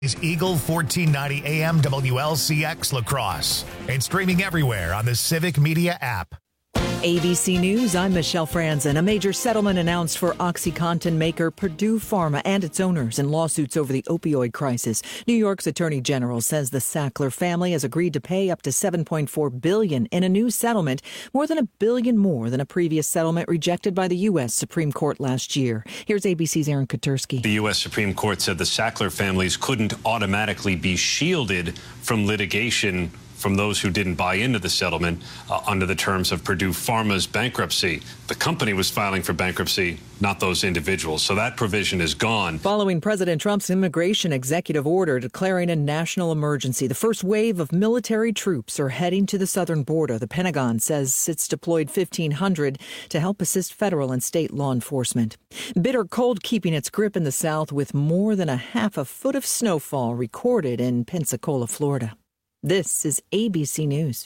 is Eagle 1490 AM WLCX La Crosse and streaming everywhere on the Civic Media app. ABC News, I'm Michelle Franzen. A major settlement announced for OxyContin maker Purdue Pharma and its owners in lawsuits over the opioid crisis. New York's Attorney General says the Sackler family has agreed to pay up to $7.4 billion in a new settlement, more than $1 billion more than a previous settlement rejected by the U.S. Supreme Court last year. Here's ABC's Aaron Katersky. The U.S. Supreme Court said the Sackler families couldn't automatically be shielded from litigation from those who didn't buy into the settlement under the terms of Purdue Pharma's bankruptcy. The company was filing for bankruptcy, not those individuals. So that provision is gone. Following President Trump's immigration executive order declaring a national emergency, the first wave of military troops are heading to the southern border. The Pentagon says it's deployed 1,500 to help assist federal and state law enforcement. Bitter cold keeping its grip in the south with more than a half a foot of snowfall recorded in Pensacola, Florida. This is ABC News.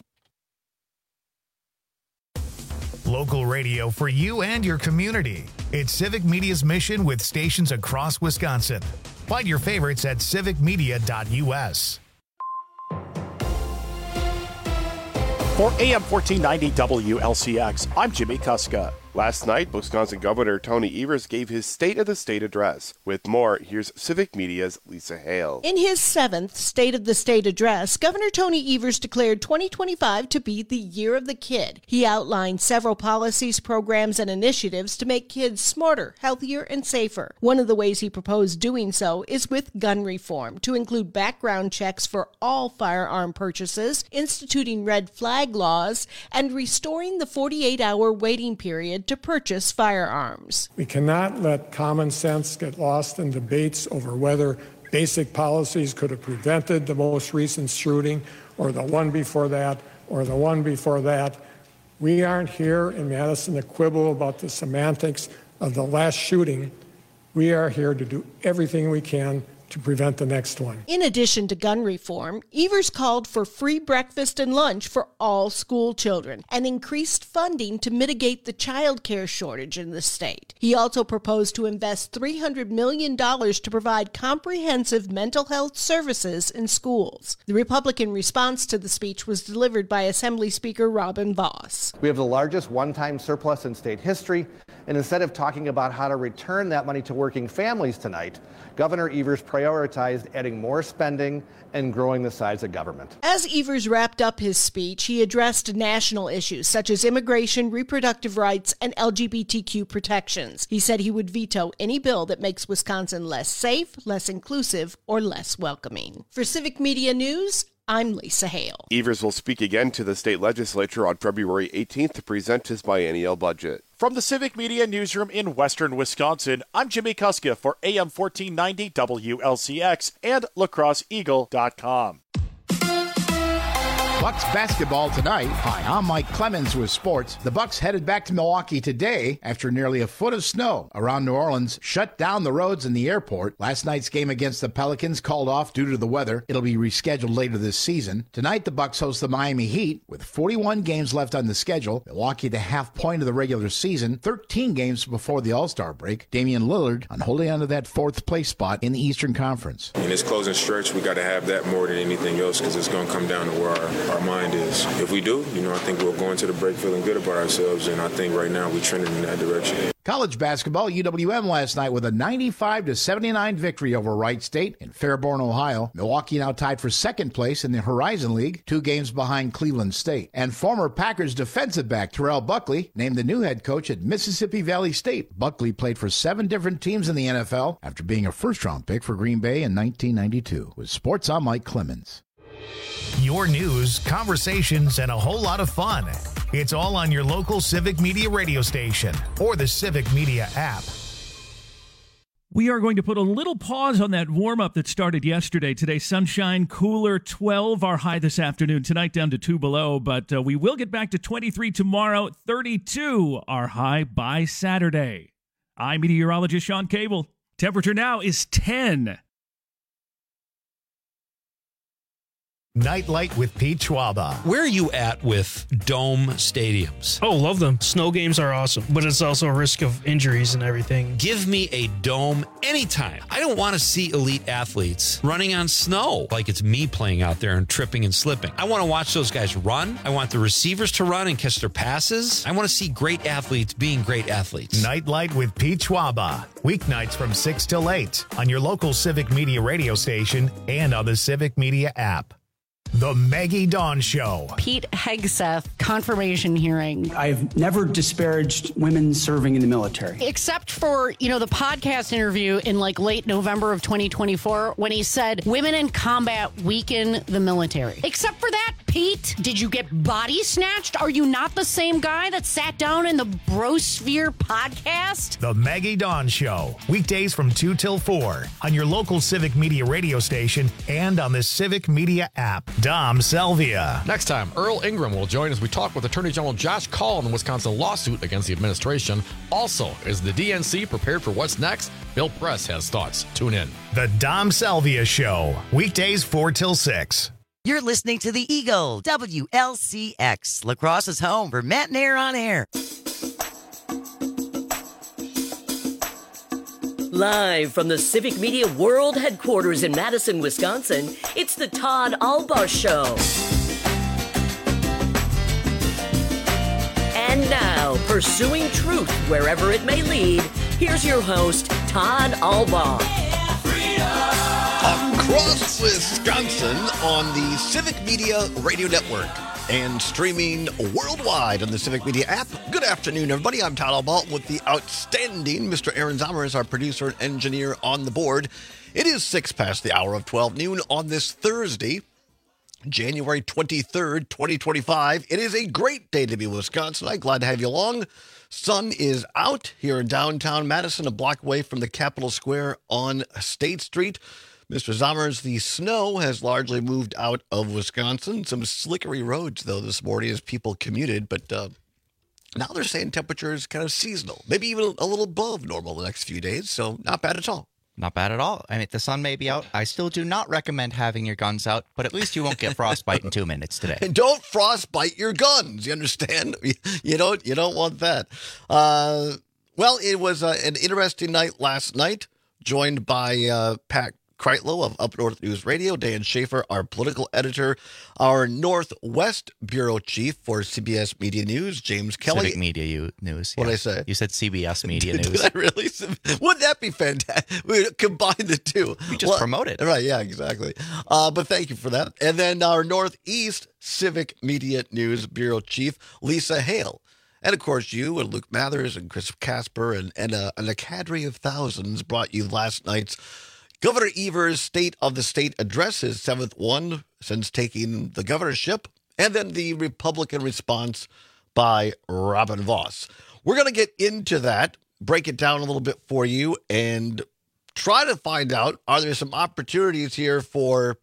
Local radio for you and your community. It's Civic Media's mission with stations across Wisconsin. Find your favorites at civicmedia.us. For AM 1490 WLCX, I'm Jimmy Kuska. Last night, Wisconsin Governor Tony Evers gave his State of the State address. With more, here's Civic Media's Lisa Hale. In his 7th State of the State address, Governor Tony Evers declared 2025 to be the year of the kid. He outlined several policies, programs, and initiatives to make kids smarter, healthier, and safer. One of the ways he proposed doing so is with gun reform, to include background checks for all firearm purchases, instituting red flag laws, and restoring the 48-hour waiting period to purchase firearms. We cannot let common sense get lost in debates over whether basic policies could have prevented the most recent shooting or the one before that or the one before that. We aren't here in Madison to quibble about the semantics of the last shooting. We are here to do everything we can to prevent the next one. In addition to gun reform, Evers called for free breakfast and lunch for all school children and increased funding to mitigate the child care shortage in the state. He also proposed to invest $300 million to provide comprehensive mental health services in schools. The Republican response to the speech was delivered by Assembly Speaker Robin Vos. We have the largest one-time surplus in state history, and instead of talking about how to return that money to working families tonight, Governor Evers prioritized adding more spending and growing the size of government. As Evers wrapped up his speech, he addressed national issues such as immigration, reproductive rights, and LGBTQ protections. He said he would veto any bill that makes Wisconsin less safe, less inclusive, or less welcoming. For Civic Media News, I'm Lisa Hale. Evers will speak again to the state legislature on February 18th to present his biennial budget. From the Civic Media Newsroom in Western Wisconsin, I'm Jimmy Kuska for AM 1490 WLCX and lacrosseeagle.com. Bucks basketball tonight. Hi, I'm Mike Clemens with sports. The Bucks headed back to Milwaukee today after nearly a foot of snow around New Orleans shut down the roads and the airport. Last night's game against the Pelicans called off due to the weather. It'll be rescheduled later this season. Tonight, the Bucks host the Miami Heat with 41 games left on the schedule. Milwaukee the half point of the regular season, 13 games before the All-Star break. Damian Lillard on holding on to that fourth place spot in the Eastern Conference. In this closing stretch, we got to have that more than anything else because it's going to come down to where our mind is. If we do, I think we'll go into the break feeling good about ourselves, and I think right now we're trending in that direction. College basketball, UWM last night with a 95-79 victory over Wright State in Fairborn, Ohio. Milwaukee now tied for second place in the Horizon League, 2 games behind Cleveland State. And former Packers defensive back Terrell Buckley named the new head coach at Mississippi Valley State. Buckley played for 7 different teams in the NFL after being a first-round pick for Green Bay in 1992. With sports, I'm Mike Clemens. Your news, conversations, and a whole lot of fun. It's all on your local Civic Media radio station or the Civic Media app. We are going to put a little pause on that warm-up that started yesterday. Today, sunshine, cooler, 12, our high this afternoon. Tonight, down to 2 below, but we will get back to 23 tomorrow, 32, our high by Saturday. I'm meteorologist Sean Cable. Temperature now is 10. Nightlight with Pete Schwaba. Where are you at with dome stadiums? Oh, love them. Snow games are awesome, but it's also a risk of injuries and everything. Give me a dome anytime. I don't want to see elite athletes running on snow like it's me playing out there and tripping and slipping. I want to watch those guys run. I want the receivers to run and catch their passes. I want to see great athletes being great athletes. Nightlight with Pete Schwaba. Weeknights from 6 till 8 on your local Civic Media radio station and on the Civic Media app. The Maggie Dawn Show. Pete Hegseth confirmation hearing. I've never disparaged women serving in the military. Except for, the podcast interview in late November of 2024 when he said women in combat weaken the military. Except for that, Pete, did you get body snatched? Are you not the same guy that sat down in the Brosphere podcast? The Maggie Dawn Show. Weekdays from 2 till 4 on your local Civic Media radio station and on the Civic Media app. Dom Salvia. Next time, Earl Ingram will join as we talk with Attorney General Josh Kaul on the Wisconsin lawsuit against the administration. Also, is the DNC prepared for what's next? Bill Press has thoughts. Tune in. The Dom Salvia Show. Weekdays 4 till 6. You're listening to the Eagle, WLCX, La Crosse's home for Matt Nair on air. Live from the Civic Media World Headquarters in Madison, Wisconsin, it's the Todd Albaugh Show. And now, pursuing truth wherever it may lead, here's your host, Todd Albaugh. Across Wisconsin on the Civic Media Radio Network and streaming worldwide on the Civic Media app. Good afternoon, everybody. I'm Todd Albaugh with the outstanding Mr. Aaron Zommers, our producer and engineer on the board. It is 6 past the hour of 12 noon on this Thursday, January 23rd, 2025. It is a great day to be in Wisconsin. I'm glad to have you along. Sun is out here in downtown Madison, a block away from the Capitol Square on State Street. Mr. Zommers, the snow has largely moved out of Wisconsin. Some slickery roads, though, this morning as people commuted. But now they're saying temperature is kind of seasonal, maybe even a little above normal the next few days. So not bad at all. Not bad at all. I mean, the sun may be out. I still do not recommend having your guns out, but at least you won't get frostbite in 2 minutes today. And don't frostbite your guns. You understand? You don't want that. Well, it was an interesting night last night, joined by Pat Kreitlow of Up North News Radio, Dan Schaefer, our political editor, our Northwest Bureau Chief for CBS Media News, James Kelly. Civic Media News. What did I say? You said CBS Media News. Did I really? Wouldn't that be fantastic? We would combine the two. You just promote it. Right, yeah, exactly. But thank you for that. And then our Northeast Civic Media News Bureau Chief, Lisa Hale. And, of course, you and Luke Mathers and Chris Casper and a cadre of thousands brought you last night's Governor Evers' State of the State address, his 7th one since taking the governorship, and then the Republican response by Robin Vos. We're going to get into that, break it down a little bit for you, and try to find out, are there some opportunities here for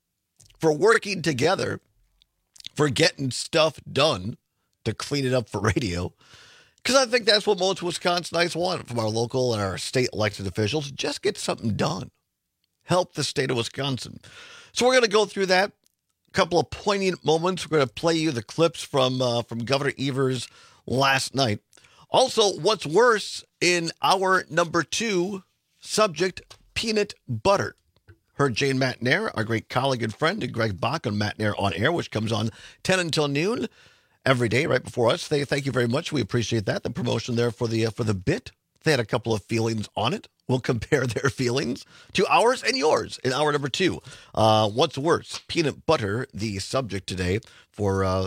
working together, for getting stuff done to clean it up for radio? Because I think that's what most Wisconsinites want from our local and our state elected officials. Just get something done. Help the state of Wisconsin. So we're going to go through that. A couple of poignant moments. We're going to play you the clips from Governor Evers last night. Also, what's worse in our number 2 subject, peanut butter. Heard Jane Matt Nair, our great colleague and friend, and Greg Bach on Matt Nair on Air, which comes on 10 until noon every day right before us. Thank you very much. We appreciate that. The promotion there for the bit. They had a couple of feelings on it. We'll compare their feelings to ours and yours in hour number 2. What's worse? Peanut butter, the subject today for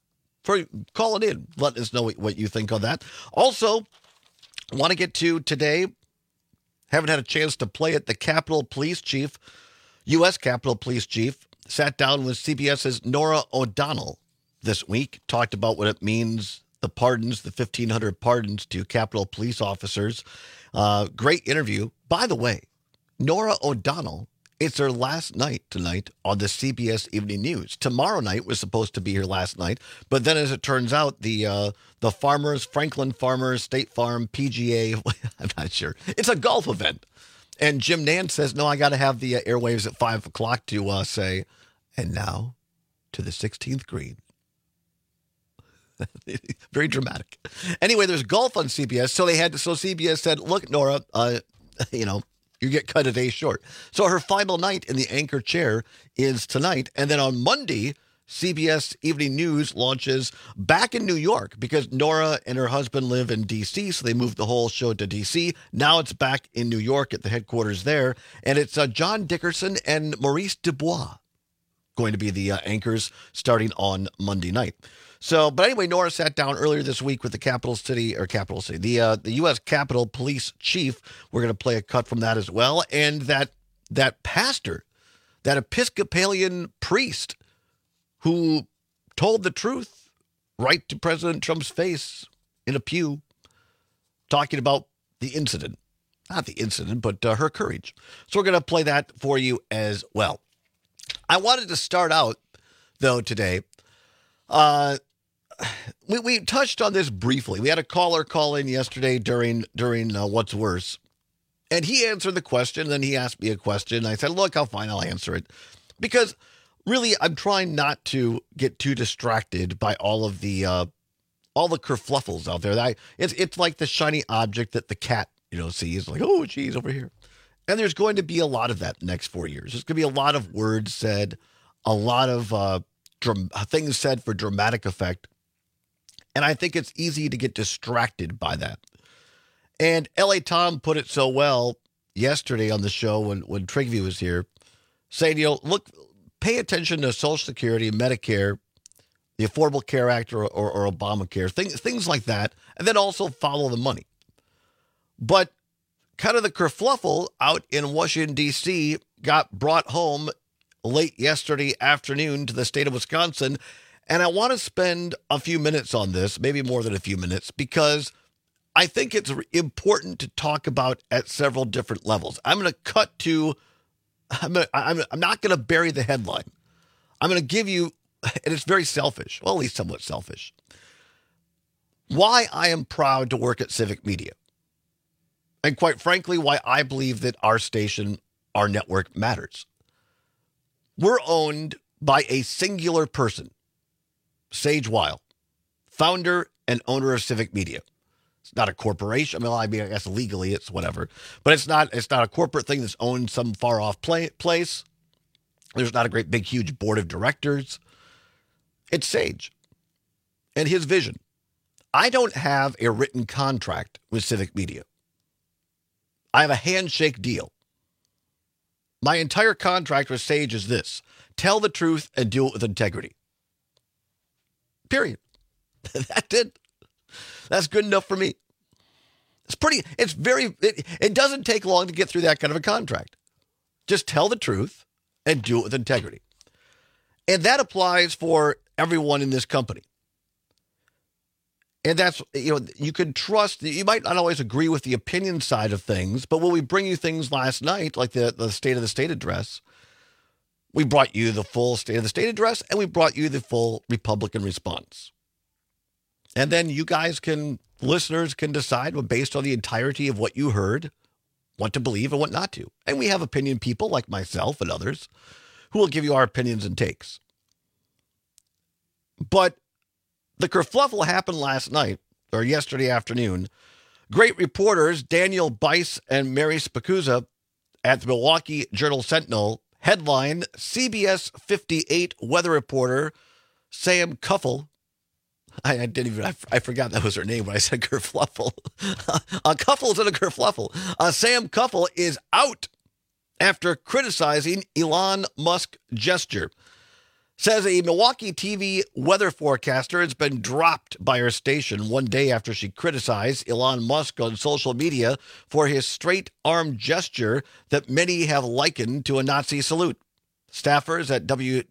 calling in, letting us know what you think on that. Also, want to get to today, haven't had a chance to play it, the Capitol Police Chief, U.S. Capitol Police Chief, sat down with CBS's Norah O'Donnell this week, talked about what it means, the pardons, the 1,500 pardons to Capitol Police officers. Great interview. By the way, Norah O'Donnell, it's her last night tonight on the CBS Evening News. Tomorrow night was supposed to be her last night, but then as it turns out, the farmers, Franklin Farmers, State Farm, PGA, I'm not sure. It's a golf event. And Jim Nantz says, no, I got to have the airwaves at 5 o'clock to say, And now to the 16th green. Very dramatic. Anyway, there's golf on CBS. So CBS said, look, Nora, you get cut a day short. So her final night in the anchor chair is tonight. And then on Monday, CBS Evening News launches back in New York because Nora and her husband live in D.C., so they moved the whole show to D.C. Now it's back in New York at the headquarters there. And it's John Dickerson and Maurice Dubois going to be the anchors starting on Monday night. So, but anyway, Nora sat down earlier this week with the the U.S. Capitol Police Chief. We're going to play a cut from that as well. And that pastor, that Episcopalian priest who told the truth right to President Trump's face in a pew, talking about the incident. Not the incident, but her courage. So we're going to play that for you as well. I wanted to start out, though, today. We touched on this briefly. We had a caller call in yesterday during What's Worse, and he answered the question. Then he asked me a question. I said, "Look, I'll answer it," because really, I'm trying not to get too distracted by all the kerfluffles out there. It's like the shiny object that the cat sees, like, oh, geez, over here. And there's going to be a lot of that next 4 years. There's going to be a lot of words said, a lot of things said for dramatic effect. And I think it's easy to get distracted by that. And L.A. Tom put it so well yesterday on the show when Trigvy was here, saying, look, pay attention to Social Security, Medicare, the Affordable Care Act or Obamacare, things like that, and then also follow the money. But kind of the kerfluffle out in Washington, D.C. got brought home late yesterday afternoon to the state of Wisconsin. And I want to spend a few minutes on this, maybe more than a few minutes, because I think it's important to talk about at several different levels. I'm going to cut to, I'm not going to bury the headline. I'm going to give you, and it's very selfish, well, at least somewhat selfish, why I am proud to work at Civic Media. And quite frankly, why I believe that our station, our network matters. We're owned by a singular person, Sage Weil, founder and owner of Civic Media. It's not a corporation. I mean, I guess legally it's whatever, but it's not a corporate thing that's owned some far off place. There's not a great big huge board of directors. It's Sage and his vision. I don't have a written contract with Civic Media. I have a handshake deal. My entire contract with Sage is this: tell the truth and do it with integrity. Period. That's it. That's good enough for me. It doesn't take long to get through that kind of a contract. Just tell the truth and do it with integrity. And that applies for everyone in this company. And that's, you can trust, you might not always agree with the opinion side of things, but when we bring you things last night, like the State of the State address, we brought you the full State of the State address, and we brought you the full Republican response. And then you guys listeners can decide, based on the entirety of what you heard, what to believe and what not to. And we have opinion people like myself and others who will give you our opinions and takes. But the kerfluffle happened last night, or yesterday afternoon. Great reporters Daniel Bice and Mary Spacuzza at the Milwaukee Journal-Sentinel headline, CBS 58 weather reporter Sam Kuffel. I forgot that was her name when I said kerfluffle. Kuffle's in a kerfluffle. Sam Kuffel is out after criticizing Elon Musk gesture. Says a Milwaukee TV weather forecaster has been dropped by her station one day after she criticized Elon Musk on social media for his straight-arm gesture that many have likened to a Nazi salute. Staffers at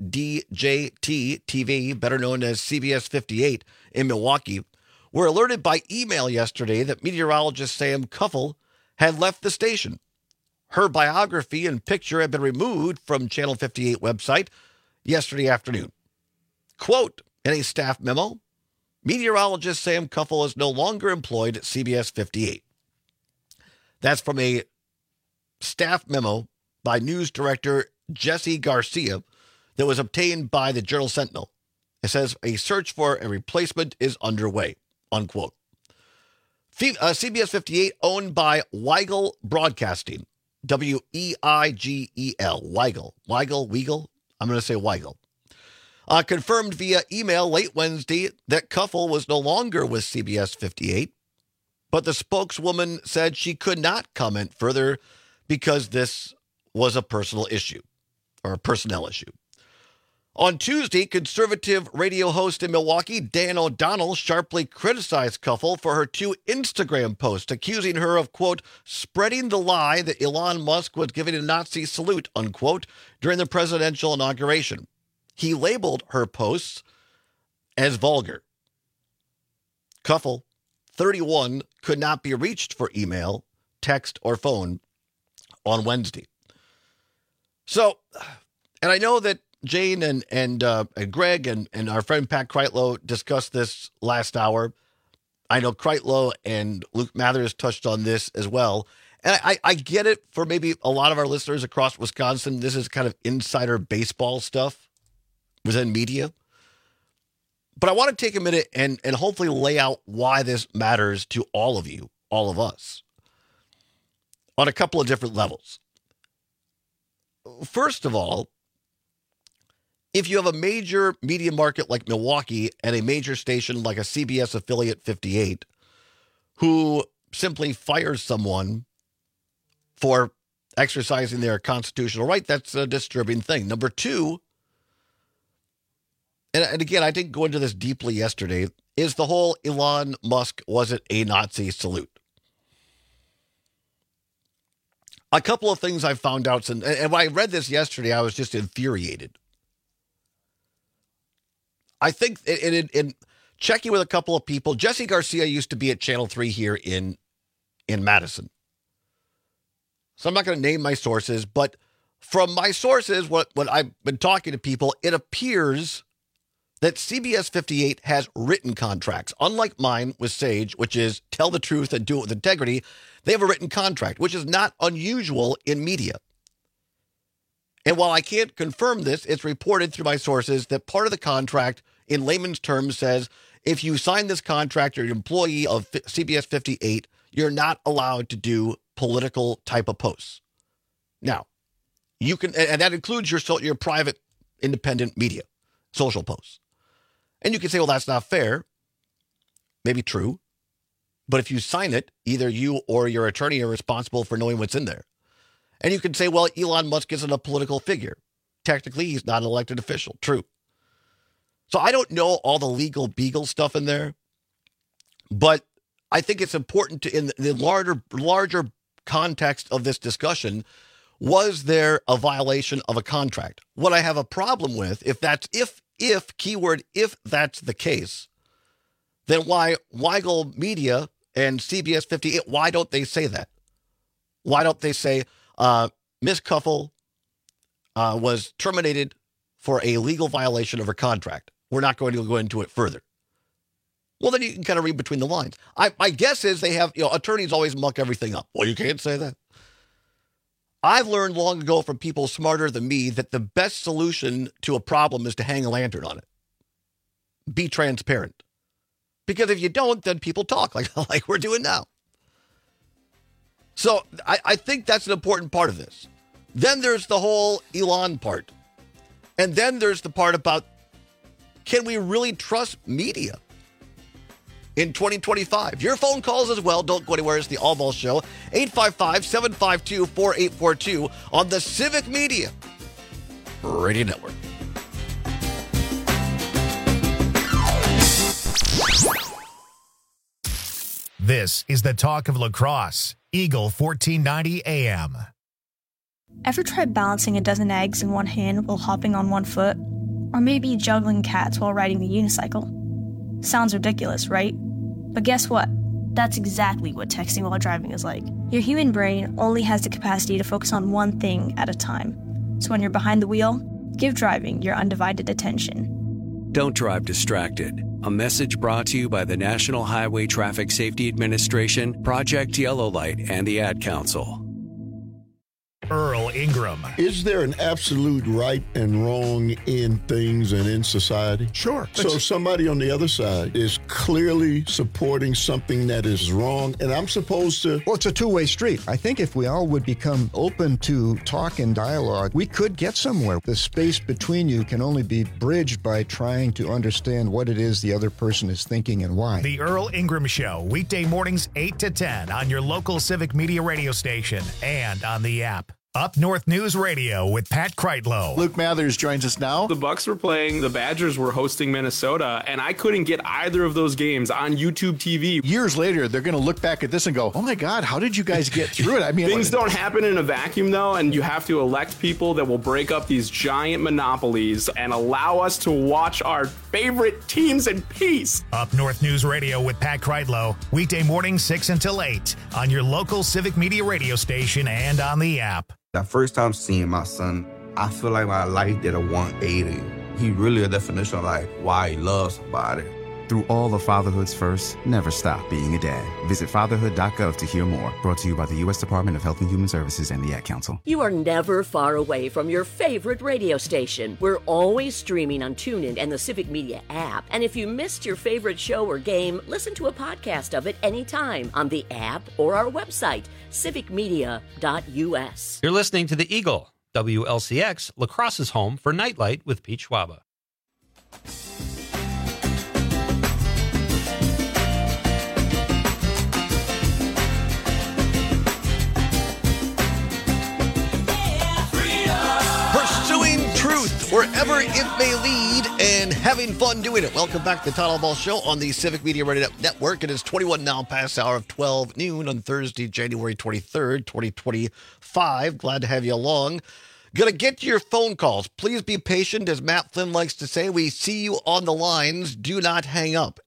WDJT-TV, better known as CBS 58 in Milwaukee, were alerted by email yesterday that meteorologist Sam Kuffel had left the station. Her biography and picture had been removed from Channel 58 website yesterday afternoon. Quote, in a staff memo, meteorologist Sam Kuffel is no longer employed at CBS 58. That's from a staff memo by news director Jesse Garcia that was obtained by the Journal Sentinel. It says a search for a replacement is underway, unquote. CBS 58, owned by Weigel Broadcasting, W-E-I-G-E-L, Weigel, I'm going to say Weigel. Confirmed via email late Wednesday that Kuffel was no longer with CBS 58, but the spokeswoman said she could not comment further because this was a personal issue, or a personnel issue. On Tuesday, conservative radio host in Milwaukee, Dan O'Donnell, sharply criticized Kuffel for her 2 Instagram posts, accusing her of, quote, spreading the lie that Elon Musk was giving a Nazi salute, unquote, during the presidential inauguration. He labeled her posts as vulgar. Kuffel, 31, could not be reached for email, text, or phone on Wednesday. So, and I know that Jane and Greg and our friend Pat Kreitlow discussed this last hour. I know Kreitlow and Luke Mathers touched on this as well. And I get it for maybe a lot of our listeners across Wisconsin. This is kind of insider baseball stuff within media. But I want to take a minute and hopefully lay out why this matters to all of you, all of us, on a couple of different levels. First of all, if you have a major media market like Milwaukee and a major station like a CBS affiliate 58 who simply fires someone for exercising their constitutional right, that's a disturbing thing. Number 2, and again, I didn't go into this deeply yesterday, is the whole Elon Musk wasn't a Nazi salute. A couple of things I found out, and when I read this yesterday, I was just infuriated. I think in checking with a couple of people, Jesse Garcia used to be at Channel 3 here in Madison. So I'm not going to name my sources, but from my sources, what I've been talking to people, it appears that CBS 58 has written contracts. Unlike mine with Sage, which is tell the truth and do it with integrity, they have a written contract, which is not unusual in media. And while I can't confirm this, it's reported through my sources that part of the contract, in layman's terms, says if you sign this contract, you're an employee of CBS 58, you're not allowed to do political type of posts. Now, you can, and that includes your private independent media, social posts. And you can say, well, that's not fair. Maybe true. But if you sign it, either you or your attorney are responsible for knowing what's in there. And you can say, well, Elon Musk isn't a political figure. Technically, he's not an elected official. True. So I don't know all the legal beagle stuff in there, but I think it's important to, in the larger context of this discussion, was there a violation of a contract? What I have a problem with, if that's the case, then why Weigel Media and CBS 58, why don't they say that? Why don't they say, Ms. Kuffel was terminated for a legal violation of her contract? We're not going to go into it further. Well, then you can kind of read between the lines. My guess is they have, attorneys always muck everything up. Well, you can't say that. I've learned long ago from people smarter than me that the best solution to a problem is to hang a lantern on it. Be transparent. Because if you don't, then people talk like we're doing now. So I think that's an important part of this. Then there's the whole Elon part. And then there's the part about, can we really trust media in 2025? Your phone calls as well. Don't go anywhere. It's the All Ball Show. 855-752-4842 on the Civic Media Radio Network. This is the talk of La Crosse. Eagle 1490 AM. Ever tried balancing a dozen eggs in one hand while hopping on one foot? Or maybe juggling cats while riding the unicycle? Sounds ridiculous, right? But guess what? That's exactly what texting while driving is like. Your human brain only has the capacity to focus on one thing at a time. So when you're behind the wheel, give driving your undivided attention. Don't drive distracted. A message brought to you by the National Highway Traffic Safety Administration, Project Yellow Light, and the Ad Council. Earl Ingram. Is there an absolute right and wrong in things and in society? Sure. So somebody on the other side is clearly supporting something that is wrong, and I'm supposed to... Well, it's a two-way street. I think if we all would become open to talk and dialogue, we could get somewhere. The space between you can only be bridged by trying to understand what it is the other person is thinking and why. The Earl Ingram Show, weekday mornings 8 to 10 on your local Civic Media radio station and on the app. Up North News Radio with Pat Kreitlow. Luke Mathers joins us now. The Bucks were playing, the Badgers were hosting Minnesota, and I couldn't get either of those games on YouTube TV. Years later, they're going to look back at this and go, oh my God, how did you guys get through it? I mean, things don't happen in a vacuum, though, and you have to elect people that will break up these giant monopolies and allow us to watch our favorite teams in peace. Up North News Radio with Pat Kreitlow, weekday mornings 6 until 8 on your local Civic Media radio station and on the app. The first time seeing my son, I feel like my life did a 180. He really a definition of like why he loves somebody. Through all the fatherhood's first, never stop being a dad. Visit fatherhood.gov to hear more. Brought to you by the U.S. Department of Health and Human Services and the Ad Council. You are never far away from your favorite radio station. We're always streaming on TuneIn and the Civic Media app. And if you missed your favorite show or game, listen to a podcast of it anytime on the app or our website, civicmedia.us. You're listening to The Eagle, WLCX, La Crosse's home for Nightlight with Pete Schwaba. Wherever it may lead, and having fun doing it. Welcome back to the Todd Ball Show on the Civic Media Radio Network. It is 21 now past the hour of 12 noon on Thursday, January 23rd, 2025. Glad to have you along. Gonna get to your phone calls. Please be patient. As Matt Flynn likes to say, we see you on the lines. Do not hang up.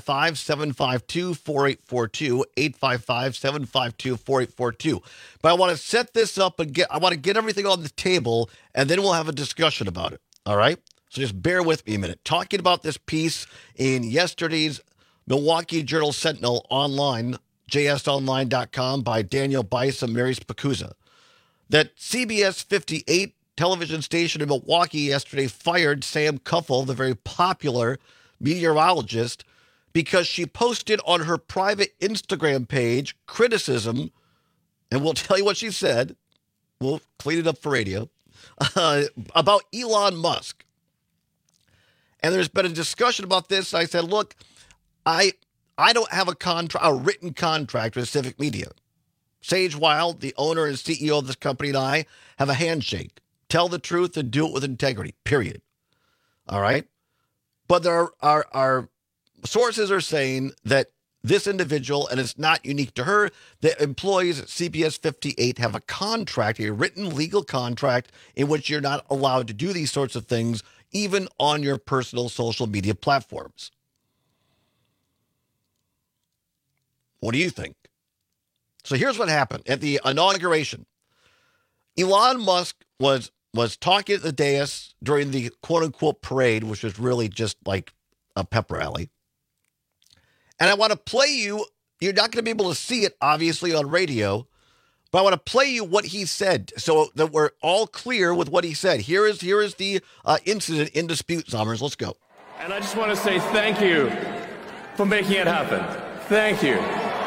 855-752-4842. 855-752-4842. But I want to set this up and I want to get everything on the table, and then we'll have a discussion about it. All right? So just bear with me a minute. Talking about this piece in yesterday's Milwaukee Journal Sentinel online, jsonline.com, by Daniel Bice and Mary Spacuzza, that CBS 58 television station in Milwaukee yesterday fired Sam Kuffel, the very popular meteorologist, because she posted on her private Instagram page criticism, and we'll tell you what she said. We'll clean it up for radio, about Elon Musk. And there's been a discussion about this. I said, look, I don't have a written contract with Civic Media. Sage Wild, the owner and CEO of this company, and I have a handshake. Tell the truth and do it with integrity, period. All right? But there are sources are saying that this individual, and it's not unique to her, the employees at CBS 58 have a contract, a written legal contract, in which you're not allowed to do these sorts of things, even on your personal social media platforms. What do you think? So here's what happened at the inauguration. Elon Musk was talking at the dais during the quote-unquote parade, which was really just like a pep rally. And I want to play you, you're not going to be able to see it, obviously, on radio, but I want to play you what he said so that we're all clear with what he said. Here is the incident in dispute, Zommers. Let's go. And I just want to say thank you for making it happen. Thank you.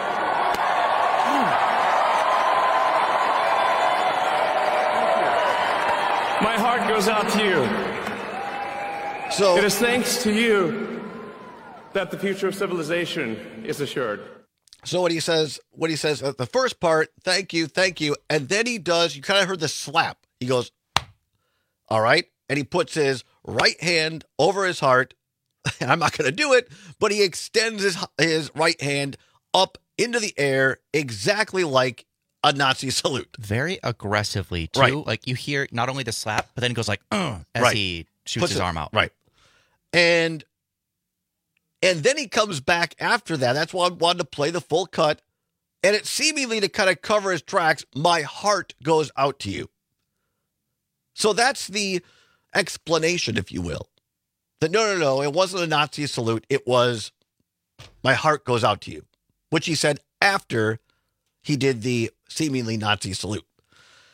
My heart goes out to you. So it is thanks to you that the future of civilization is assured. So what he says at the first part, thank you, and then he does, you kind of heard the slap. He goes, all right, and he puts his right hand over his heart. I'm not going to do it, but he extends his right hand up into the air exactly like a Nazi salute. Very aggressively, too. Right. Like, you hear not only the slap, but then it goes like, as right. he shoots his arm out. Right. And then he comes back after that. That's why I wanted to play the full cut. And it seemingly to kind of cover his tracks, my heart goes out to you. So that's the explanation, if you will. That no, it wasn't a Nazi salute. It was, my heart goes out to you, which he said after he did the seemingly Nazi salute.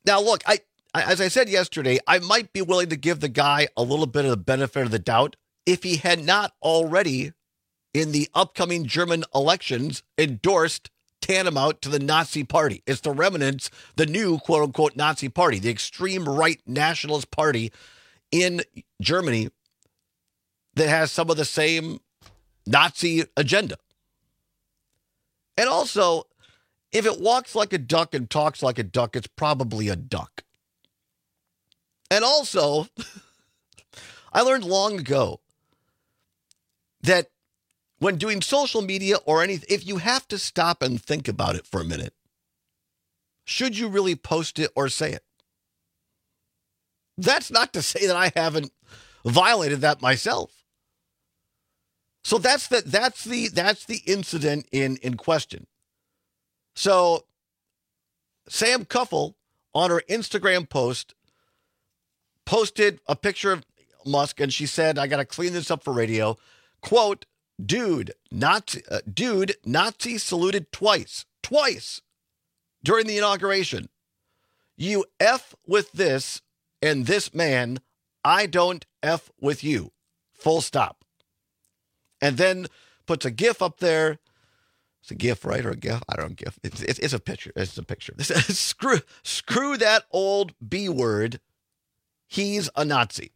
Now, look, as I said yesterday, I might be willing to give the guy a little bit of the benefit of the doubt if he had not already, in the upcoming German elections, endorsed tantamount to the Nazi party. It's the remnants, the new quote-unquote Nazi party, the extreme right nationalist party in Germany that has some of the same Nazi agenda. And also, if it walks like a duck and talks like a duck, it's probably a duck. And also, I learned long ago that when doing social media or anything, if you have to stop and think about it for a minute, should you really post it or say it? That's not to say that I haven't violated that myself. So that's the incident in question. So Sam Kuffel on her Instagram post posted a picture of Musk, and she said, I got to clean this up for radio. Quote, dude, Nazi saluted twice during the inauguration. You F with this and this man, I don't F with you. Full stop. And then puts a GIF up there. It's a GIF, right? Or a GIF? I don't know, GIF. It's a picture. It's a picture. Screw that old B word. He's a Nazi.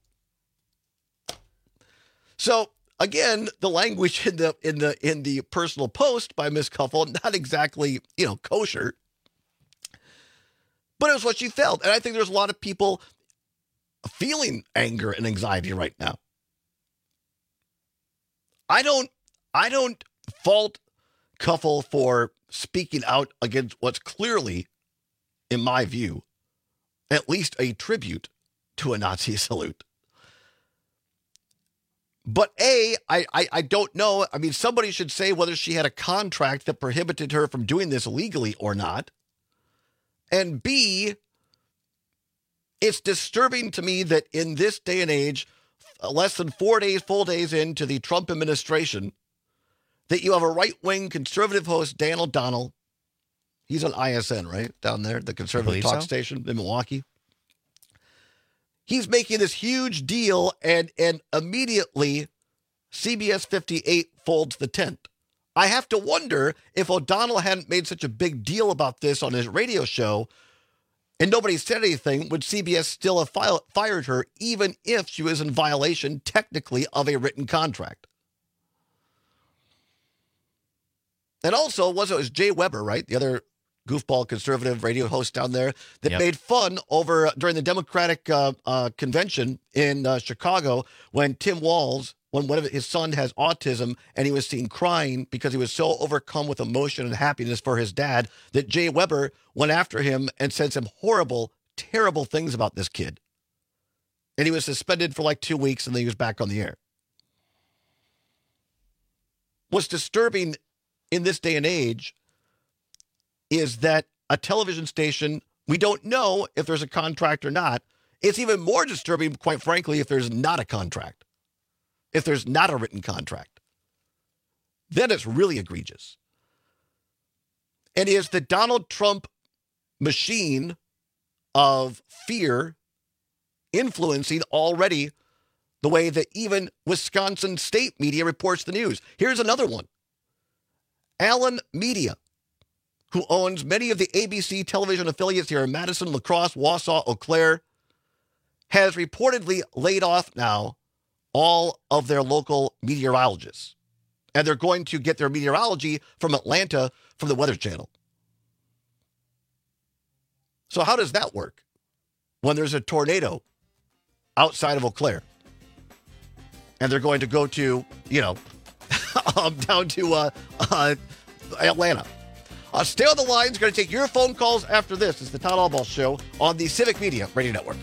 So again, the language in the personal post by Ms. Kuffel, not exactly, kosher. But it was what she felt. And I think there's a lot of people feeling anger and anxiety right now. I don't fault Kuffel for speaking out against what's clearly, in my view, at least a tribute to a Nazi salute. But I don't know. I mean, somebody should say whether she had a contract that prohibited her from doing this legally or not. And B, it's disturbing to me that in this day and age, less than 4 full days into the Trump administration, that you have a right-wing conservative host, Dan O'Donnell. He's on ISN, right? Down there, the conservative talk station in Milwaukee. He's making this huge deal, and immediately CBS 58 folds the tent. I have to wonder if O'Donnell hadn't made such a big deal about this on his radio show and nobody said anything, would CBS still have fired her even if she was in violation technically of a written contract? And also, it was Jay Weber, right? The other goofball conservative radio host down there that made fun over during the Democratic convention in Chicago when Tim Walz, when one of his son has autism and he was seen crying because he was so overcome with emotion and happiness for his dad that Jay Weber went after him and said some horrible, terrible things about this kid. And he was suspended for like 2 weeks and then he was back on the air. What's disturbing in this day and age is that a television station, we don't know if there's a contract or not. It's even more disturbing, quite frankly, if there's not a contract. If there's not a written contract. Then it's really egregious. And is the Donald Trump machine of fear influencing already the way that even Wisconsin state media reports the news? Here's another one. Allen Media, who owns many of the ABC television affiliates here in Madison, La Crosse, Wausau, Eau Claire, has reportedly laid off now all of their local meteorologists. And they're going to get their meteorology from Atlanta from the Weather Channel. So how does that work when there's a tornado outside of Eau Claire? And they're going to go to, down to Atlanta. Stay on the line. It's going to take your phone calls after this. It's the Todd Albaugh Show on the Civic Media Radio Network.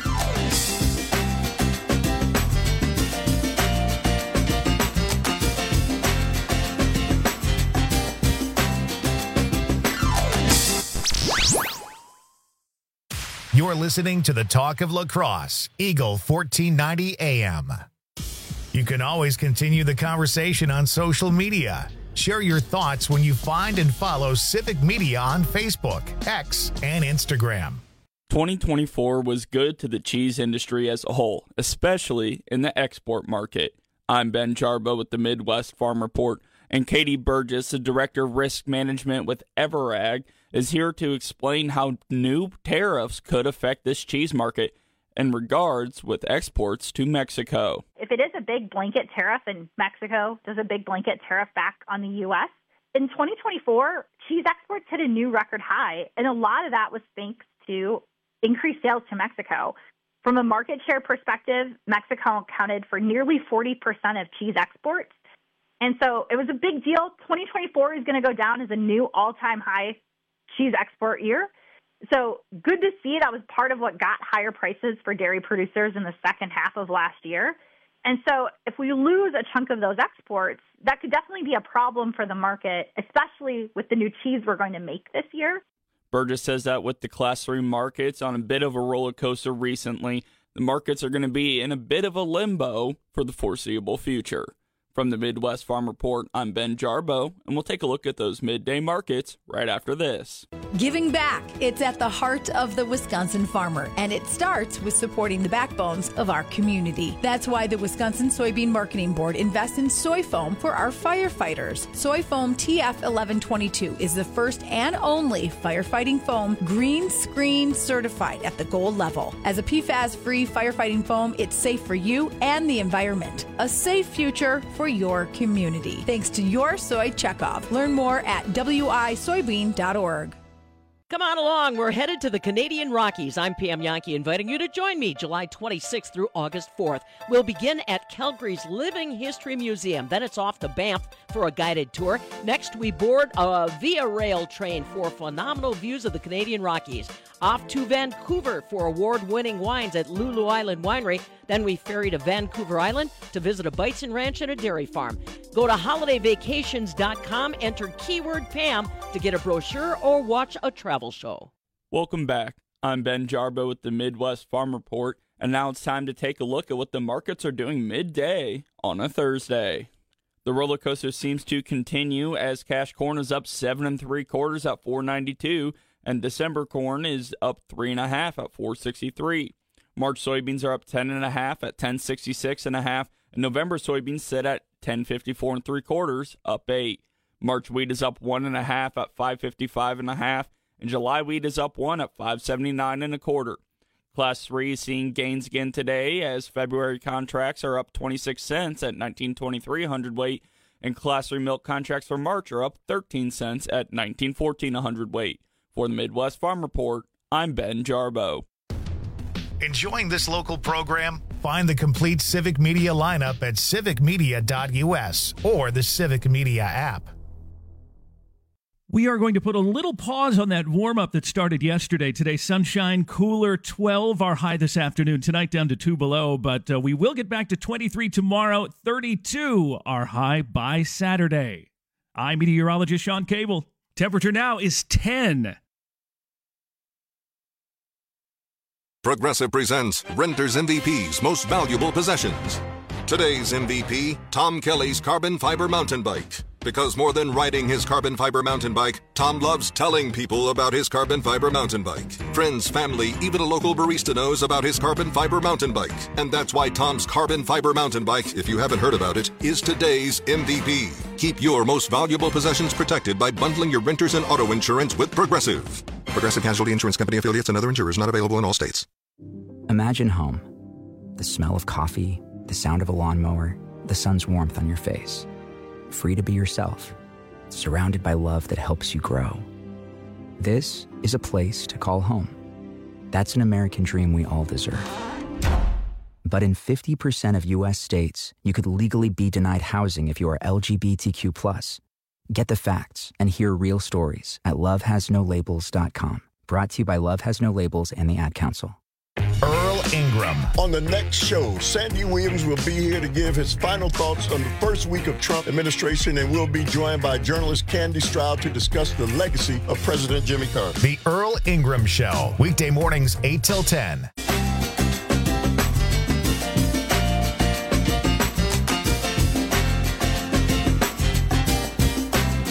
You're listening to the Talk of La Crosse, Eagle 1490 AM. You can always continue the conversation on social media. Share your thoughts when you find and follow Civic Media on Facebook, X, and Instagram. 2024 was good to the cheese industry as a whole, especially in the export market. I'm Ben Jarbo with the Midwest Farm Report, and Katie Burgess, the Director of Risk Management with Everag, is here to explain how new tariffs could affect this cheese market in regards with exports to Mexico. If it is a big blanket tariff and Mexico does a big blanket tariff back on the U.S., in 2024, cheese exports hit a new record high, and a lot of that was thanks to increased sales to Mexico. From a market share perspective, Mexico accounted for nearly 40% of cheese exports. And so it was a big deal. 2024 is going to go down as a new all-time high cheese export year. So good to see. That was part of what got higher prices for dairy producers in the second half of last year. And so if we lose a chunk of those exports, that could definitely be a problem for the market, especially with the new cheese we're going to make this year. Burgess says that with the Class 3 markets on a bit of a roller coaster recently, the markets are going to be in a bit of a limbo for the foreseeable future. From the Midwest Farm Report, I'm Ben Jarbo, and we'll take a look at those midday markets right after this. Giving back. It's at the heart of the Wisconsin farmer, and it starts with supporting the backbones of our community. That's why the Wisconsin Soybean Marketing Board invests in soy foam for our firefighters. Soy foam TF1122 is the first and only firefighting foam green screen certified at the gold level. As a PFAS-free firefighting foam, it's safe for you and the environment. A safe future for your community. Thanks to your soy checkoff. Learn more at wisoybean.org. Come on along. We're headed to the Canadian Rockies. I'm Pam Yankee, inviting you to join me July 26th through August 4th. We'll begin at Calgary's Living History Museum. Then it's off to Banff for a guided tour. Next, we board a Via Rail train for phenomenal views of the Canadian Rockies. Off to Vancouver for award-winning wines at Lulu Island Winery. Then we ferry to Vancouver Island to visit a bison ranch and a dairy farm. Go to holidayvacations.com, enter keyword Pam to get a brochure or watch a travel show. Welcome back. I'm Ben Jarbo with the Midwest Farm Report, and now it's time to take a look at what the markets are doing midday on a Thursday. The roller coaster seems to continue as cash corn is up 7 3/4 at $4.92, and December corn is up 3 1/2 at $4.63. March soybeans are up 10 1/2 at $10.66 1/2, and November soybeans sit at $10.54 3/4, up 8. March wheat is up 1 1/2 at $5.55 1/2, and July wheat is up 1 at $5.79 1/4. Class 3 is seeing gains again today as February contracts are up 26 cents at $19.23 a hundredweight, and Class 3 milk contracts for March are up 13 cents at $19.14 a hundredweight. For the Midwest Farm Report, I'm Ben Jarbo. Enjoying this local program? Find the complete Civic Media lineup at civicmedia.us or the Civic Media app. We are going to put a little pause on that warm-up that started yesterday. Today, sunshine, cooler, 12 our high this afternoon. Tonight down to 2 below, but we will get back to 23 tomorrow, 32 our high by Saturday. I'm meteorologist Sean Cable. Temperature now is 10. Progressive presents Renter's MVP's Most Valuable Possessions. Today's MVP, Tom Kelly's carbon fiber mountain bike. Because more than riding his carbon fiber mountain bike, Tom loves telling people about his carbon fiber mountain bike. Friends, family, even a local barista knows about his carbon fiber mountain bike. And that's why Tom's carbon fiber mountain bike, if you haven't heard about it, is today's MVP. Keep your most valuable possessions protected by bundling your renters and auto insurance with Progressive. Progressive Casualty Insurance Company affiliates and other insurers not available in all states. Imagine home. The smell of coffee, the sound of a lawnmower, the sun's warmth on your face. Free to be yourself, surrounded by love that helps you grow. This is a place to call home. That's an American dream we all deserve. But in 50% of U.S. states, you could legally be denied housing if you are LGBTQ+. Get the facts and hear real stories at lovehasnolabels.com. Brought to you by Love Has No Labels and the Ad Council. Earl Ingram. On the next show, Sandy Williams will be here to give his final thoughts on the first week of Trump administration, and we'll be joined by journalist Candy Stroud to discuss the legacy of President Jimmy Carter. The Earl Ingram Show, weekday mornings 8 till 10.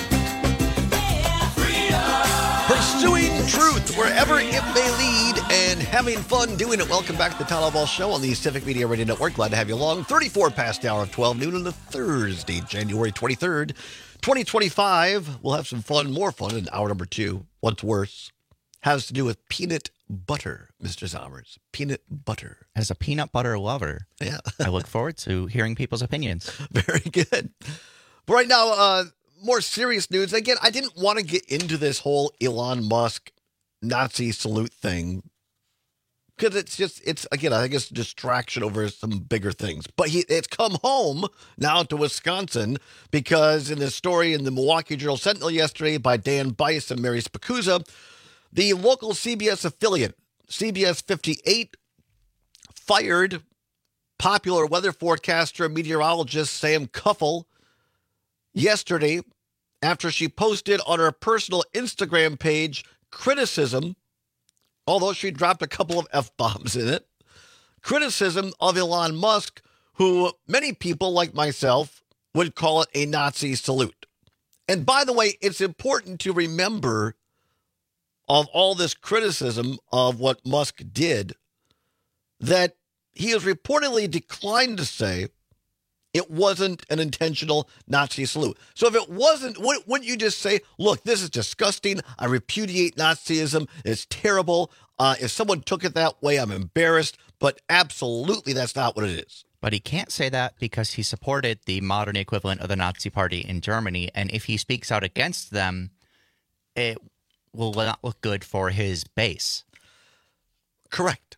Pursuing truth wherever it may lead, and Having fun doing it. Welcome back to the Tyler Ball Show on the Civic Media Radio Network. Glad to have you along. 34 past the hour of 12 noon on a Thursday, January 23rd, 2025. We'll have some fun, more fun in hour number 2. What's worse has to do with peanut butter, Mr. Zommers. Peanut butter. As a peanut butter lover, yeah, I look forward to hearing people's opinions. Very good. But right now, more serious news. Again, I didn't want to get into this whole Elon Musk Nazi salute thing because it's again, I think it's a distraction over some bigger things. But it's come home now to Wisconsin because in this story in the Milwaukee Journal-Sentinel yesterday by Dan Bice and Mary Spacuzza, the local CBS affiliate, CBS 58, fired popular weather forecaster and meteorologist Sam Kuffel yesterday after she posted on her personal Instagram page criticism, although she dropped a couple of F-bombs in it, criticism of Elon Musk, who many people like myself would call it a Nazi salute. And by the way, it's important to remember of all this criticism of what Musk did, that he has reportedly declined to say it wasn't an intentional Nazi salute. So if it wasn't, wouldn't you just say, look, this is disgusting. I repudiate Nazism. It's terrible. If someone took it that way, I'm embarrassed. But absolutely, that's not what it is. But he can't say that because he supported the modern equivalent of the Nazi Party in Germany. And if he speaks out against them, it will not look good for his base. Correct.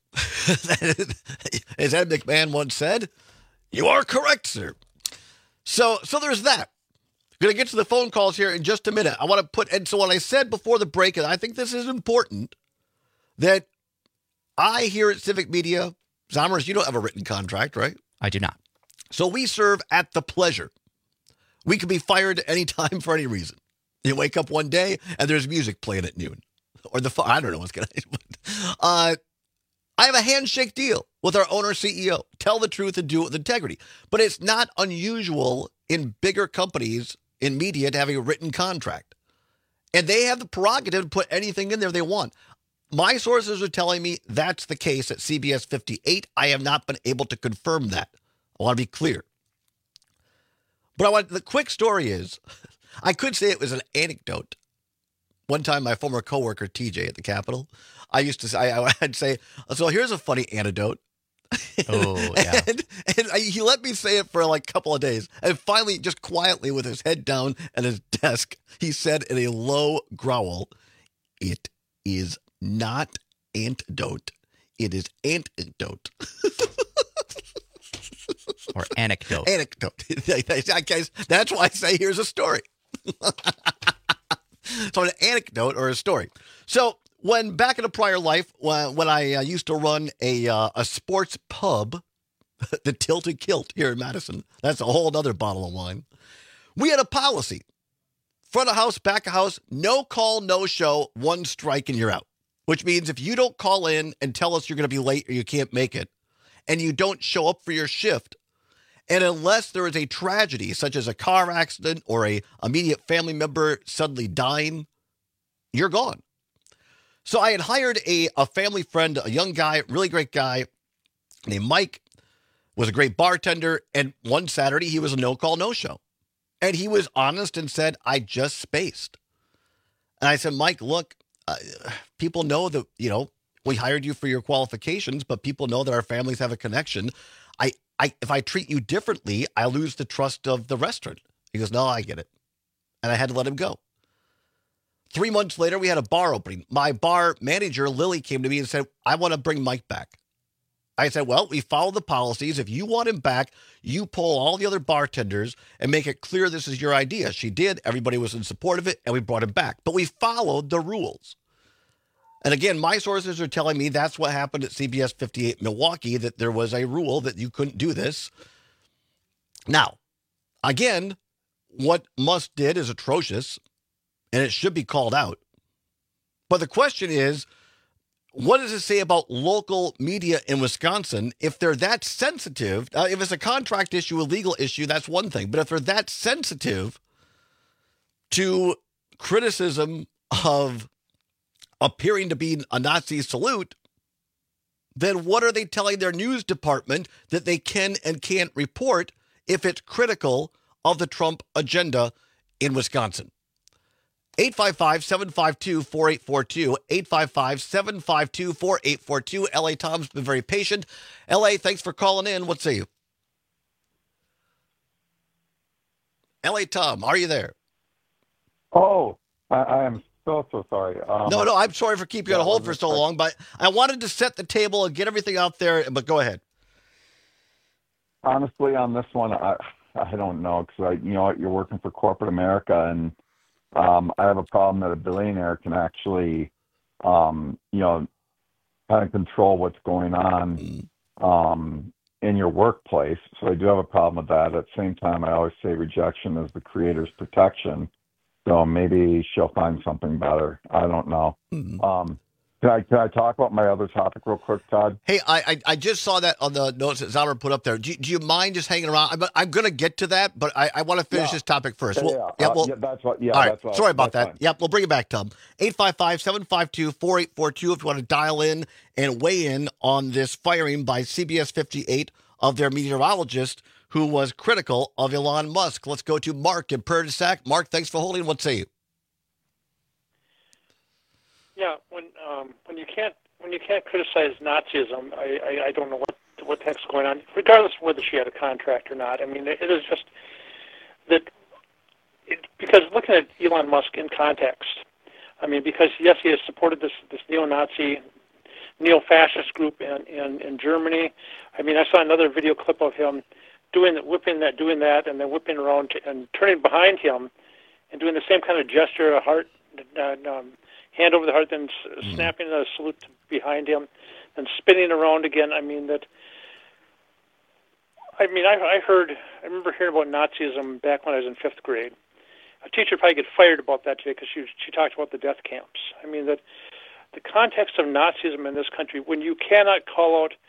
As Ed McMahon once said, you are correct, sir. So there's that. Going to get to the phone calls here in just a minute. I want to put, and so what I said before the break, and I think this is important, that I here at Civic Media, Zommers, you don't have a written contract, right? I do not. So we serve at the pleasure. We can be fired at any time for any reason. You wake up one day and there's music playing at noon. Or I don't know what's going to happen. I have a handshake deal with our owner CEO. Tell the truth and do it with integrity. But it's not unusual in bigger companies in media to have a written contract. And they have the prerogative to put anything in there they want. My sources are telling me that's the case at CBS 58. I have not been able to confirm that. I want to be clear. But the quick story is, I could say it was an anecdote. One time, my former coworker, TJ, at the Capitol, I'd say, so here's a funny anecdote. Oh, yeah. and he let me say it for like a couple of days. And finally, just quietly with his head down at his desk, he said in a low growl, it is not antidote. It is antidote. Or anecdote. Anecdote. That's why I say here's a story. So an anecdote or a story. So when back in a prior life, when I used to run a sports pub, the Tilted Kilt here in Madison, that's a whole other bottle of wine. We had a policy. Front of house, back of house, no call, no show, one strike and you're out. Which means if you don't call in and tell us you're going to be late or you can't make it, and you don't show up for your shift, and unless there is a tragedy, such as a car accident or a immediate family member suddenly dying, you're gone. So I had hired a family friend, a young guy, really great guy named Mike, was a great bartender. And one Saturday, he was a no-call, no-show. And he was honest and said, I just spaced. And I said, Mike, look, people know that, we hired you for your qualifications, but people know that our families have a connection. If I treat you differently, I lose the trust of the restaurant. He goes, no, I get it. And I had to let him go. 3 months later, we had a bar opening. My bar manager, Lily, came to me and said, I want to bring Mike back. I said, well, we follow the policies. If you want him back, you pull all the other bartenders and make it clear this is your idea. She did. Everybody was in support of it, and we brought him back. But we followed the rules. And again, my sources are telling me that's what happened at CBS 58 Milwaukee, that there was a rule that you couldn't do this. Now, again, what Musk did is atrocious, and it should be called out. But the question is, what does it say about local media in Wisconsin if they're that sensitive? If it's a contract issue, a legal issue, that's one thing. But if they're that sensitive to criticism of appearing to be a Nazi salute, then what are they telling their news department that they can and can't report if it's critical of the Trump agenda in Wisconsin? 855-752-4842, 855-752-4842. L.A. Tom's been very patient. L.A., thanks for calling in. What say you? L.A. Tom, are you there? Oh, I am so sorry. No, I'm sorry for keeping you on hold for so long, but I wanted to set the table and get everything out there, but go ahead. Honestly, on this one, I don't know, because you're working for corporate America, and I have a problem that a billionaire can actually, kind of control what's going on in your workplace. So I do have a problem with that. At the same time, I always say rejection is the creator's protection. So maybe she'll find something better. I don't know. Can I talk about my other topic real quick, Todd? Hey, I just saw that on the notes that Zalmer put up there. Do you mind just hanging around? I'm going to get to that, but I want to finish this topic first. That's what. All right. Sorry about that. Fine. Yep, we'll bring it back, Tom. 855-752-4842 if you want to dial in and weigh in on this firing by CBS 58 of their meteorologist who was critical of Elon Musk. Let's go to Mark in Prairie du Sac. Mark, thanks for holding. What say you? Yeah, when you can't criticize Nazism, I don't know what the heck's going on, regardless of whether she had a contract or not. I mean, it is just that because looking at Elon Musk in context, I mean, because yes, he has supported this neo-Nazi, neo-fascist group in Germany. I mean, I saw another video clip of him doing that, and then whipping around and turning behind him and doing the same kind of gesture, a heart, hand over the heart, then snapping a salute behind him, and spinning around again. I remember hearing about Nazism back when I was in 5th grade. A teacher probably get fired about that today because she talked about the death camps. I mean, that the context of Nazism in this country, when you cannot call out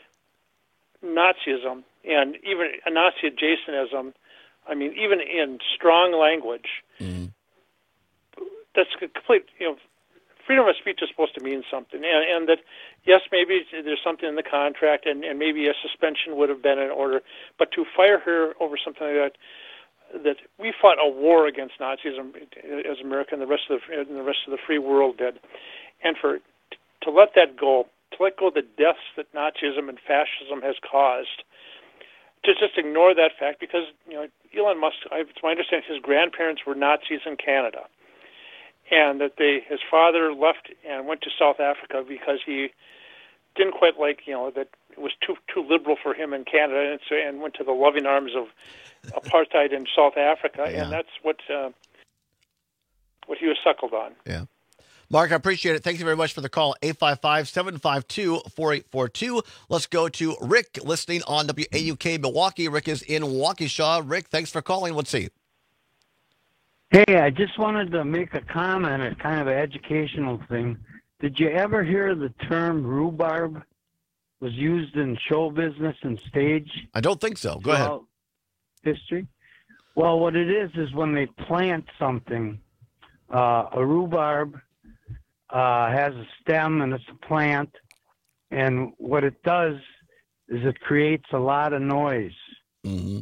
Nazism and even a Nazi adjacentism, I mean, even in strong language, that's a complete, freedom of speech is supposed to mean something. And that, yes, maybe there's something in the contract and maybe a suspension would have been in order, but to fire her over something like that we fought a war against Nazism as America and the rest of the free world did. And to let that go, to let go of the deaths that Nazism and fascism has caused, to just ignore that fact because, Elon Musk, it's my understanding his grandparents were Nazis in Canada. And that his father left and went to South Africa because he didn't quite like, that it was too liberal for him in Canada, and went to the loving arms of apartheid in South Africa, and that's what he was suckled on. Yeah. Mark, I appreciate it. Thank you very much for the call. 855-752-4842. Let's go to Rick, listening on WAUK Milwaukee. Rick is in Waukesha. Rick, thanks for calling. Let's see. Hey, I just wanted to make a comment, a kind of an educational thing. Did you ever hear the term rhubarb was used in show business and stage? I don't think so. Go ahead. History? Well, what it is when they plant something, a rhubarb has a stem and it's a plant, and what it does is it creates a lot of noise. Mm-hmm.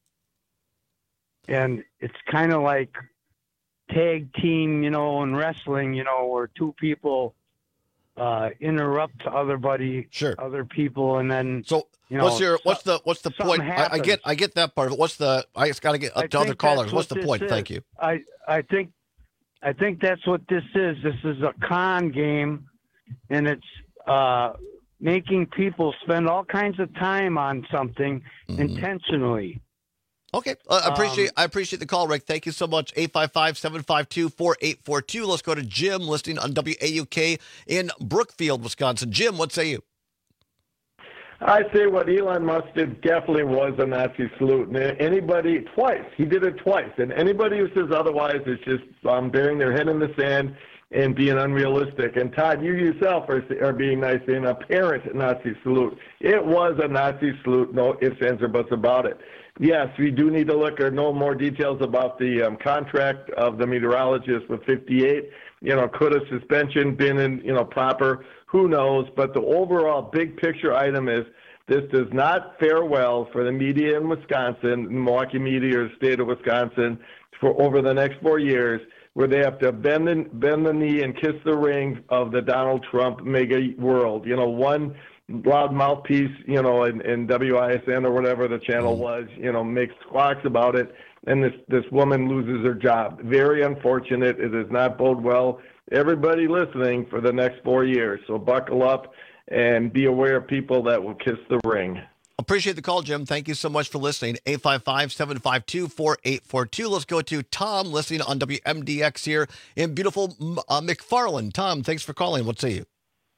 And it's kind of like tag team, in wrestling, where two people interrupt other people, and then what's the point? I get that part of it. I just got to get up to other callers. What's the point? Thank you. I think that's what this is. This is a con game, and it's making people spend all kinds of time on something intentionally. Okay. I appreciate the call, Rick. Thank you so much. 855-752-4842. Let's go to Jim, listening on WAUK in Brookfield, Wisconsin. Jim, what say you? I say what Elon Musk did definitely was a Nazi salute. And he did it twice. And anybody who says otherwise is just burying their head in the sand and being unrealistic. And Todd, you yourself are being nice in a apparent Nazi salute. It was a Nazi salute, no ifs, ands, or buts about it. Yes, we do need to look or know more details about the contract of the meteorologist with 58. Could a suspension been in, proper? who knows? But the overall big picture item is this does not fare well for the media in Wisconsin, the Milwaukee media or the state of Wisconsin, for over the next 4 years, where they have to bend the knee and kiss the ring of the Donald Trump mega world. You know, one loud mouthpiece, you know, in WISN or whatever the channel was, you know, makes squawks about it, and this woman loses her job. Very unfortunate. It does not bode well. Everybody listening for the next 4 years. So buckle up and be aware of people that will kiss the ring. Appreciate the call, Jim. Thank you so much for listening. 855-752-4842. Let's go to Tom, listening on WMDX here in beautiful McFarland. Tom, thanks for calling. What say you?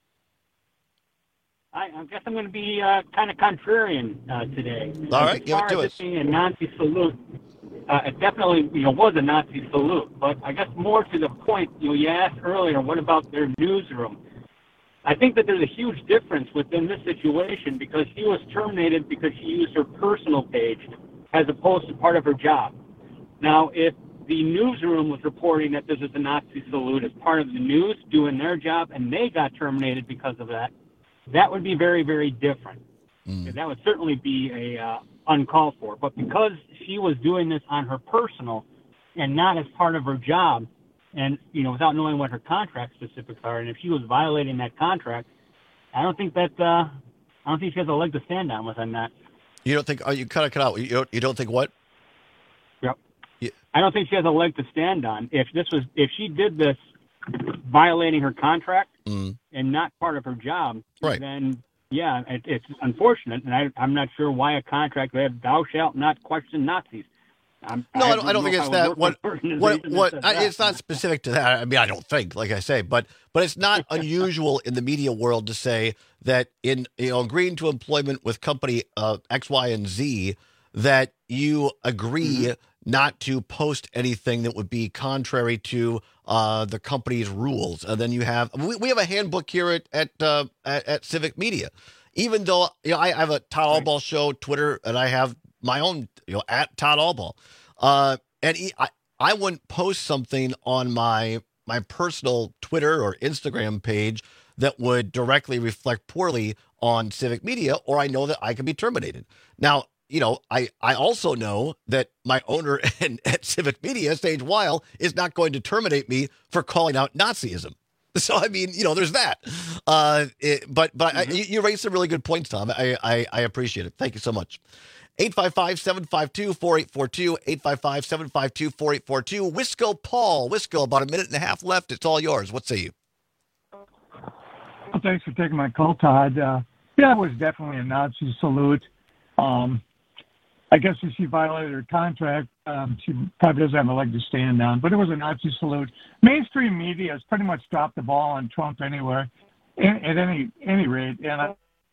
I guess I'm going to be kind of contrarian today. All right, give it to us. As being a Nazi salute, it definitely was a Nazi salute. But I guess more to the point, you asked earlier, what about their newsroom? I think that there's a huge difference within this situation because she was terminated because she used her personal page as opposed to part of her job. Now, if the newsroom was reporting that this is a Nazi salute as part of the news doing their job and they got terminated because of that, that would be very, very different. That would certainly be a uncalled for. But because she was doing this on her personal and not as part of her job, and, without knowing what her contract specifics are, and if she was violating that contract, I don't think she has a leg to stand on within that. You don't think? Oh, you cut out. You don't think what? Yep. Yeah. I don't think she has a leg to stand on. If she did this violating her contract and not part of her job, right? Then yeah, it's unfortunate, and I'm not sure why a contract would have "Thou shalt not question Nazis." I don't think it's that. It's not specific to that. I mean, I don't think, like I say, but it's not unusual in the media world to say that in agreeing to employment with company X, Y, and Z, that you agree not to post anything that would be contrary to the company's rules. And then you have we have a handbook here at Civic Media. Even though I have a Todd Allball show Twitter, and I have my own, at Todd Allball. And I wouldn't post something on my personal Twitter or Instagram page that would directly reflect poorly on Civic Media, or I know that I can be terminated. Now, I also know that my owner at Civic Media, Sage Weil, is not going to terminate me for calling out Nazism. So, I mean, there's that. You raised some really good points, Tom. I appreciate it. Thank you so much. 855-752-4842, 855-752-4842. Wisco Paul. Wisco, about a minute and a half left. It's all yours. What say you? Well, thanks for taking my call, Todd. It was definitely a Nazi salute. I guess if she violated her contract, she probably doesn't have a leg to stand on, but it was a Nazi salute. Mainstream media has pretty much dropped the ball on Trump anywhere, at any rate, and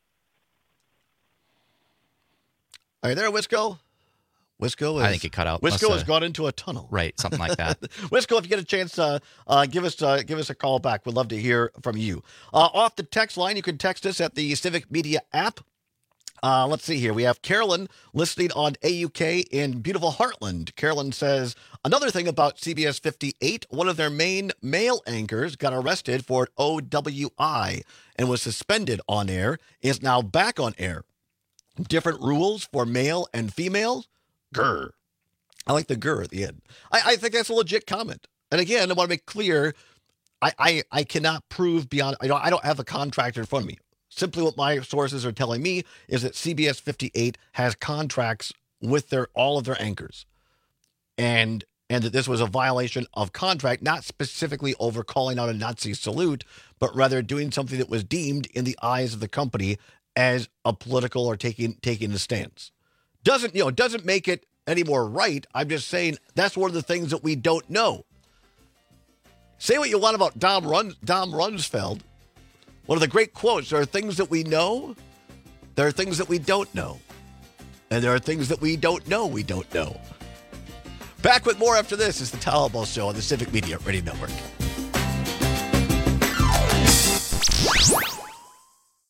Are you there, Wisco? Wisco I think it cut out. Wisco has gone into a tunnel. Right, something like that. Wisco, if you get a chance, give us a call back. We'd love to hear from you. Off the text line, you can text us at the Civic Media app. Let's see here. We have Carolyn listening on AUK in beautiful Heartland. Carolyn says, another thing about CBS 58, one of their main male anchors got arrested for OWI and was suspended on air, is now back on air. Different rules for male and female? Grr. I like the grr at the end. I think that's a legit comment. And again, I want to make clear, I cannot prove beyond, I don't have a contract in front of me. Simply what my sources are telling me is that CBS 58 has contracts with all of their anchors. And that this was a violation of contract, not specifically over calling out a Nazi salute, but rather doing something that was deemed in the eyes of the company as a political or taking a stance. Doesn't make it any more right. I'm just saying that's one of the things that we don't know. Say what you want about Dom Rumsfeld. One of the great quotes, there are things that we know, there are things that we don't know, and there are things that we don't know we don't know. Back with more after this is the Todd Allball Show on the Civic Media Radio Network.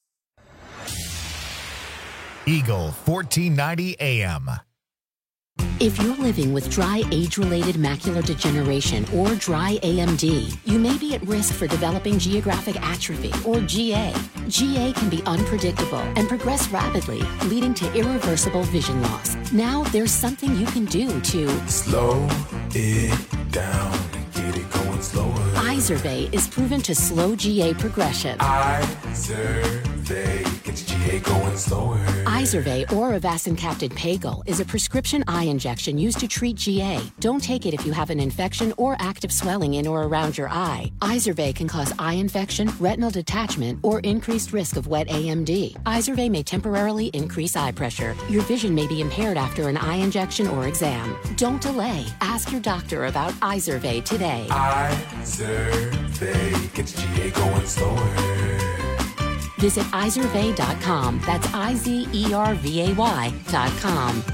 Eagle 1490 AM. If you're living with dry age-related macular degeneration or dry AMD, you may be at risk for developing geographic atrophy or GA. GA can be unpredictable and progress rapidly, leading to irreversible vision loss. Now there's something you can do to slow it down and get it going slower. Izervay is proven to slow GA progression. Izervay gets GA going slower. Izervay or avacincaptad pagel is a prescription eye injection used to treat GA. Don't take it if you have an infection or active swelling in or around your eye. Izervay can cause eye infection, retinal detachment, or increased risk of wet AMD. Izervay may temporarily increase eye pressure. Your vision may be impaired after an eye injection or exam. Don't delay. Ask your doctor about Izervay today. Izervay gets GA going slower. Visit Izervay.com. That's IZERVAY.com.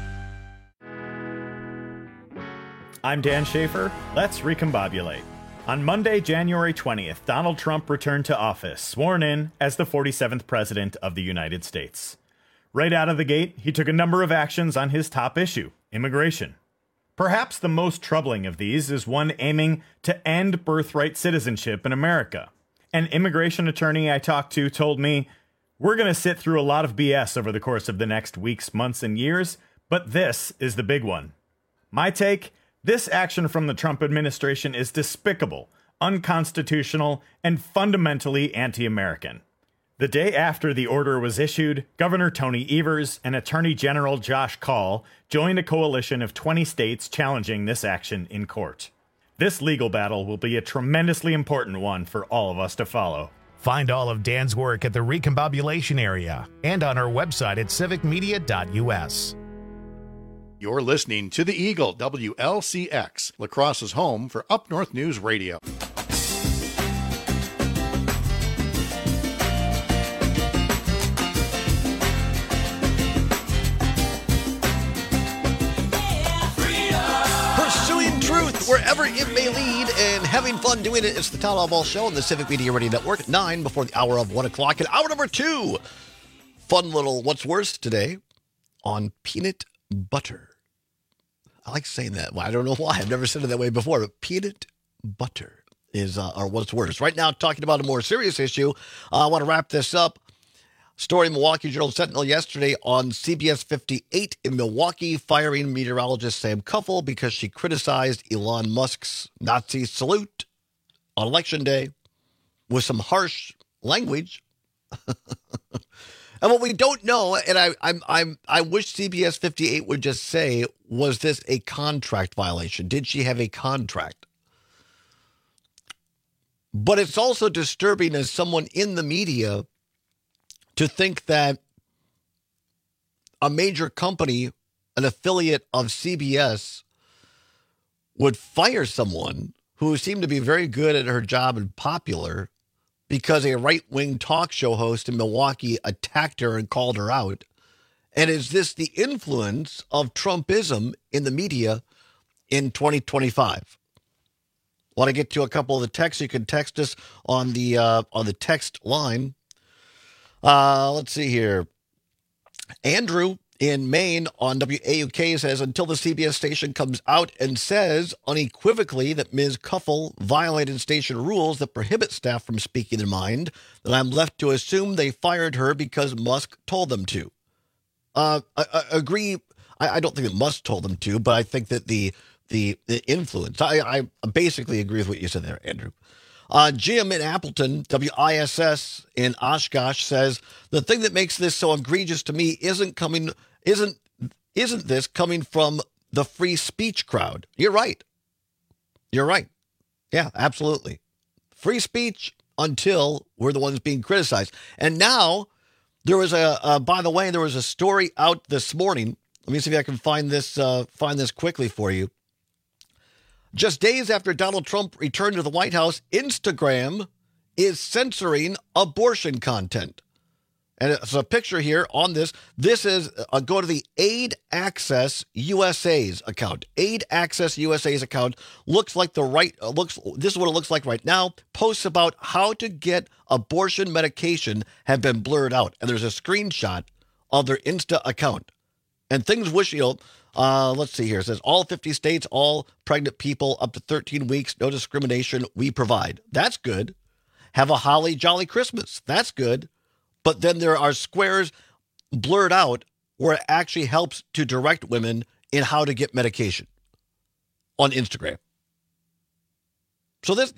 I'm Dan Schaefer. Let's recombobulate. On Monday, January 20th, Donald Trump returned to office, sworn in as the 47th President of the United States. Right out of the gate, he took a number of actions on his top issue, immigration. Perhaps the most troubling of these is one aiming to end birthright citizenship in America. An immigration attorney I talked to told me, "We're going to sit through a lot of BS over the course of the next weeks, months, and years, but this is the big one." My take? This action from the Trump administration is despicable, unconstitutional, and fundamentally anti-American. The day after the order was issued, Governor Tony Evers and Attorney General Josh Kaul joined a coalition of 20 states challenging this action in court. This legal battle will be a tremendously important one for all of us to follow. Find all of Dan's work at the Recombobulation Area and on our website at civicmedia.us. You're listening to The Eagle, WLCX, La Crosse's home for Up North News Radio. Pursuing truth wherever it may lead and having fun doing it. It's the Town Hall Ball Show on the Civic Media Radio Network, 9 before the hour of 1 o'clock. And hour number 2, fun little what's worse today on peanut butter. I like saying that. Well, I don't know why. I've never said it that way before, but peanut butter is our what's worse. Right now, talking about a more serious issue, I want to wrap this up. Story in Milwaukee Journal Sentinel yesterday on CBS 58 in Milwaukee, firing meteorologist Sam Kuffel because she criticized Elon Musk's Nazi salute on Election Day with some harsh language. And what we don't know, and I wish CBS 58 would just say, was this a contract violation? Did she have a contract? But it's also disturbing as someone in the media to think that a major company, an affiliate of CBS, would fire someone who seemed to be very good at her job and popular because a right-wing talk show host in Milwaukee attacked her and called her out. And is this the influence of Trumpism in the media in 2025? Want to get to a couple of the texts? You can text us on the text line. Let's see here. Andrew in Maine on WAUK says, until the CBS station comes out and says unequivocally that Ms. Kuffel violated station rules that prohibit staff from speaking their mind, then I'm left to assume they fired her because Musk told them to. I agree. I don't think that Musk told them to, but I think that the influence, I basically agree with what you said there, Andrew. Jim in Appleton, WISS in Oshkosh says, the thing that makes this so egregious to me isn't this coming from the free speech crowd. You're right. Yeah, absolutely. Free speech until we're the ones being criticized. And now there was by the way, there was a story out this morning. Let me see if I can find this quickly for you. Just days after Donald Trump returned to the White House, Instagram is censoring abortion content. And it's a picture here on this. This is, go to the Aid Access USA's account. Aid Access USA's account looks like this is what it looks like right now. Posts about how to get abortion medication have been blurred out. And there's a screenshot of their Insta account. And things wish, Let's see here. It says all 50 states, all pregnant people up to 13 weeks, no discrimination, we provide. That's good. Have a holly jolly Christmas. That's good. But then there are squares blurred out where it actually helps to direct women in how to get medication on Instagram. So this,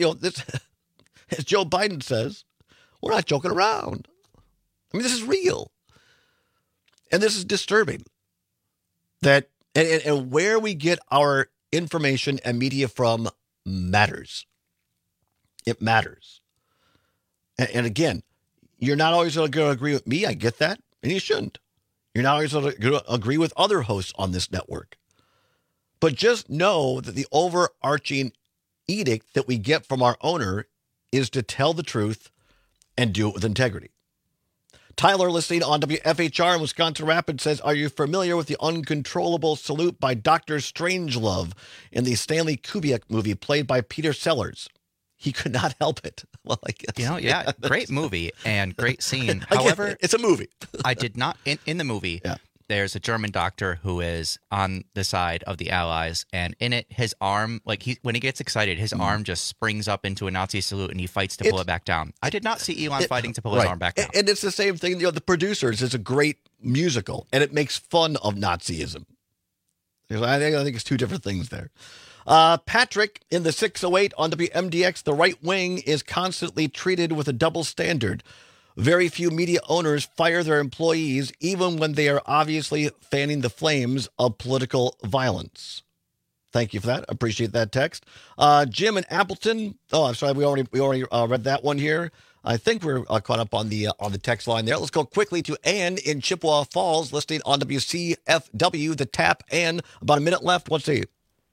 as Joe Biden says, we're not joking around. I mean, this is real. And this is disturbing. That and where we get our information and media from matters. It matters. And again, you're not always going to agree with me. I get that. And you shouldn't. You're not always going to agree with other hosts on this network. But just know that the overarching edict that we get from our owner is to tell the truth and do it with integrity. Tyler, listening on WFHR in Wisconsin Rapids, says, are you familiar with the uncontrollable salute by Dr. Strangelove in the Stanley Kubrick movie played by Peter Sellers? He could not help it. Well, I guess. Yeah, great movie and great scene. Again, However, it's a movie. I did not, in the movie, there's a German doctor who is on the side of the Allies, and in it, his arm, when he gets excited, his arm just springs up into a Nazi salute, and he fights to pull it back down. I did not see Elon fighting to pull his arm back down. And it's the same thing. The Producers is a great musical, and it makes fun of Nazism. I think it's two different things there. Patrick in the 608 on WMDX, the right wing is constantly treated with a double standard. Very few media owners fire their employees, even when they are obviously fanning the flames of political violence. Thank you for that. Appreciate that text. Jim in Appleton. Oh, I'm sorry. We already read that one here. I think we're caught up on the text line there. Let's go quickly to Ann in Chippewa Falls, listening on WCFW, the Tap. Ann, about a minute left. What's the...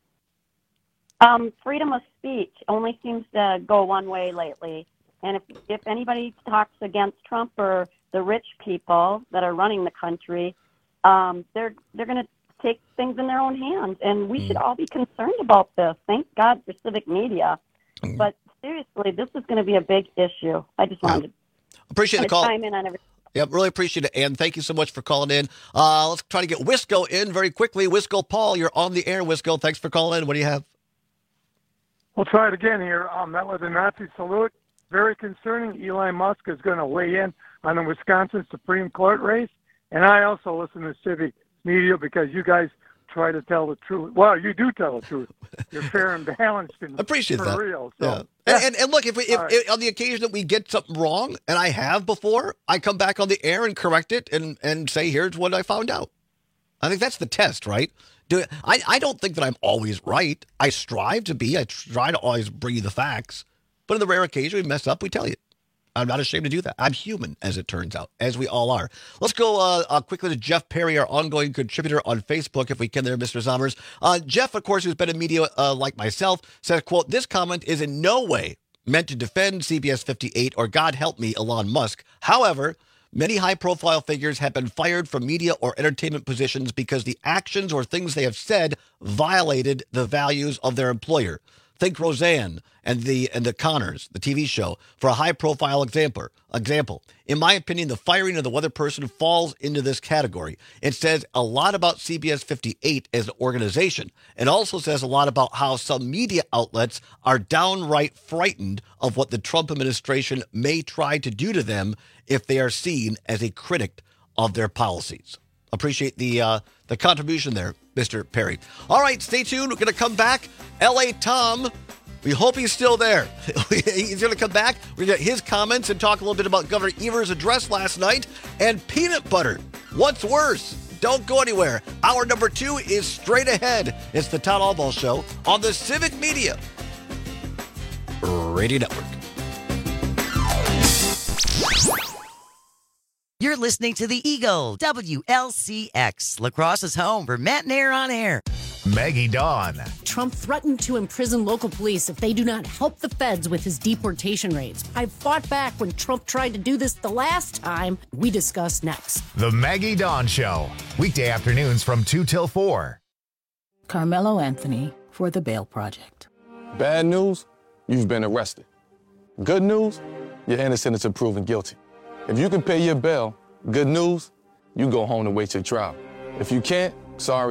Freedom of speech only seems to go one way lately. And if anybody talks against Trump or the rich people that are running the country, they're going to take things in their own hands. And we should all be concerned about this. Thank God for civic media. But seriously, this is going to be a big issue. I just wanted appreciate the call. Chime in on everything. Yeah, really appreciate it, Ann. Thank you so much for calling in. Let's try to get Wisco in very quickly. Wisco Paul, you're on the air, Wisco. Thanks for calling in. What do you have? We'll try it again here. That was a Nazi salute. Very concerning. Elon Musk is going to weigh in on the Wisconsin Supreme Court race. And I also listen to civic media because you guys try to tell the truth. Well, you do tell the truth. You're fair and balanced and appreciate for that. real. So, yeah. And look, if on the occasion that we get something wrong, and I have before, I come back on the air and correct it and say, here's what I found out. I think that's the test, right? I don't think that I'm always right. I strive to be. I try to always bring you the facts. But on the rare occasion we mess up, we tell you. I'm not ashamed to do that. I'm human, as it turns out, as we all are. Let's go quickly to Jeff Perry, our ongoing contributor on Facebook, if we can there, Mr. Zommers. Jeff, of course, who's been in media like myself, says, quote, this comment is in no way meant to defend CBS 58 or, God help me, Elon Musk. However, many high-profile figures have been fired from media or entertainment positions because the actions or things they have said violated the values of their employer. Think Roseanne and the Connors, the TV show, for a high-profile example. In my opinion, the firing of the weather person falls into this category. It says a lot about CBS 58 as an organization. It also says a lot about how some media outlets are downright frightened of what the Trump administration may try to do to them if they are seen as a critic of their policies. Appreciate the contribution there, Mr. Perry. All right, stay tuned. We're going to come back. L.A. Tom, we hope he's still there. He's going to come back. We're going to get his comments and talk a little bit about Governor Evers' address last night and peanut butter. What's worse? Don't go anywhere. Hour number 2 is straight ahead. It's the Todd Albaugh Show on the Civic Media Radio Network. You're listening to The Eagle, WLCX, La Crosse's home for Matt and Air on Air. Maggie Dawn. Trump threatened to imprison local police if they do not help the feds with his deportation raids. I fought back when Trump tried to do this the last time. We discuss next. The Maggie Dawn Show, weekday afternoons from 2 till 4. Carmelo Anthony for The Bail Project. Bad news, you've been arrested. Good news, you're innocent until proven guilty. If you can pay your bail, good news, you go home to wait your trial. If you can't, sorry,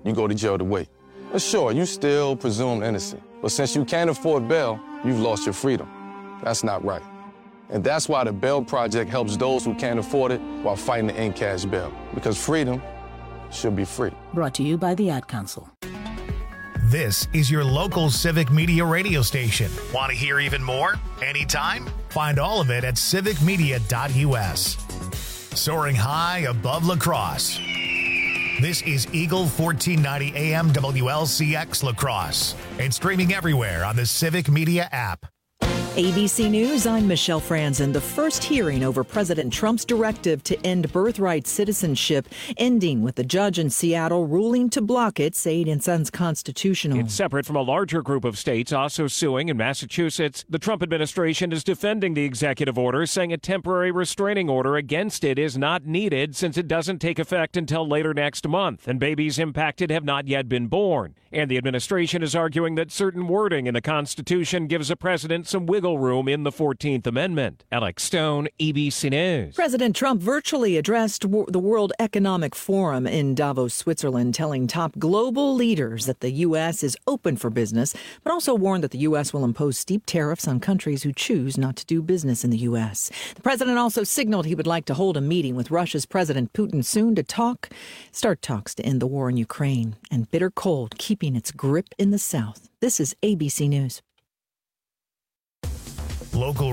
you go to jail to wait. But sure, you still presumed innocent. But since you can't afford bail, you've lost your freedom. That's not right. And that's why the Bail Project helps those who can't afford it while fighting to end cash bail. Because freedom should be free. Brought to you by the Ad Council. This is your local Civic Media radio station. Want to hear even more? Anytime? Find all of it at civicmedia.us. Soaring high above La Crosse. This is Eagle 1490 AM WLCX La Crosse and streaming everywhere on the Civic Media app. ABC News, I'm Michelle Franzen. The first hearing over President Trump's directive to end birthright citizenship, ending with the judge in Seattle ruling to block it, saying it's unconstitutional. It's separate from a larger group of states also suing. In Massachusetts, the Trump administration is defending the executive order, saying a temporary restraining order against it is not needed since it doesn't take effect until later next month, and babies impacted have not yet been born. And the administration is arguing that certain wording in the Constitution gives a president some wiggle room in the 14th Amendment. Alex Stone, ABC News. President Trump virtually addressed the World Economic Forum in Davos, Switzerland, telling top global leaders that the U.S. is open for business, but also warned that the U.S. will impose steep tariffs on countries who choose not to do business in the U.S. The president also signaled he would like to hold a meeting with Russia's President Putin soon to start talks to end the war in Ukraine, and bitter cold keeping its grip in the South. This is ABC News. Local